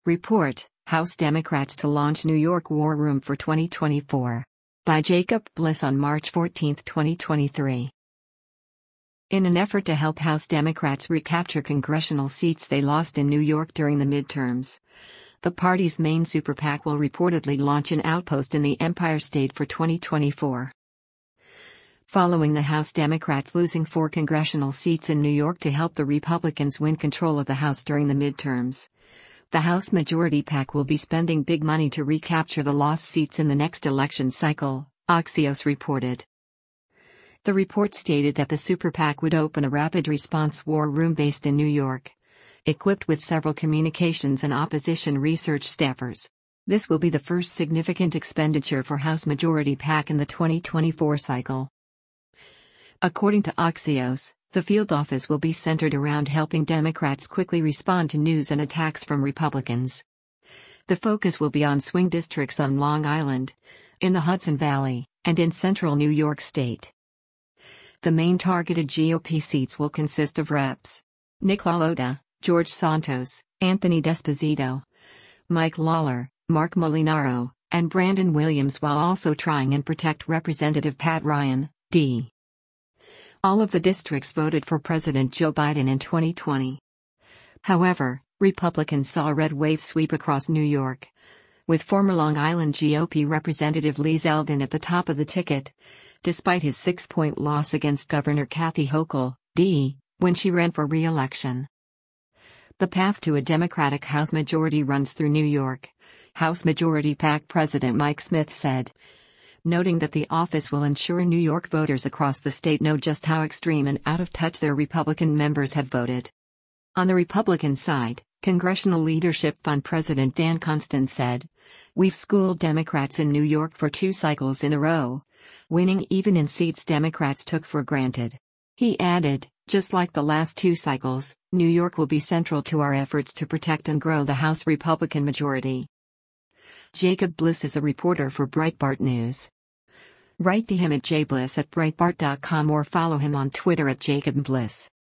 Report, House Democrats to launch New York War Room for 2024. By Jacob Bliss on March 14, 2023. In an effort to help House Democrats recapture congressional seats they lost in New York during the midterms, the party's main super PAC will reportedly launch an outpost in the Empire State for 2024. Following the House Democrats losing 4 congressional seats in New York to help the Republicans win control of the House during the midterms, the House Majority PAC will be spending big money to recapture the lost seats in the next election cycle, Axios reported. The report stated that the Super PAC would open a rapid response war room based in New York, equipped with several communications and opposition research staffers. This will be the first significant expenditure for House Majority PAC in the 2024 cycle. According to Axios, the field office will be centered around helping Democrats quickly respond to news and attacks from Republicans. The focus will be on swing districts on Long Island, in the Hudson Valley, and in central New York State. The main targeted GOP seats will consist of Reps. Nick LaLota, George Santos, Anthony D'Esposito, Mike Lawler, Mark Molinaro, and Brandon Williams, while also trying and protect Representative Pat Ryan, D. All of the districts voted for President Joe Biden in 2020. However, Republicans saw a red wave sweep across New York, with former Long Island GOP Representative Lee Zeldin at the top of the ticket, despite his 6-point loss against Governor Kathy Hochul, D., when she ran for re-election. The path to a Democratic House majority runs through New York, House Majority PAC President Mike Smith said, noting that the office will ensure New York voters across the state know just how extreme and out of touch their Republican members have voted. On the Republican side, Congressional Leadership Fund President Dan Constan said, "We've schooled Democrats in New York for 2 cycles in a row, winning even in seats Democrats took for granted." He added, "Just like the last 2 cycles, New York will be central to our efforts to protect and grow the House Republican majority." Jacob Bliss is a reporter for Breitbart News. Write to him at jbliss@breitbart.com or follow him on Twitter at @JacobBliss.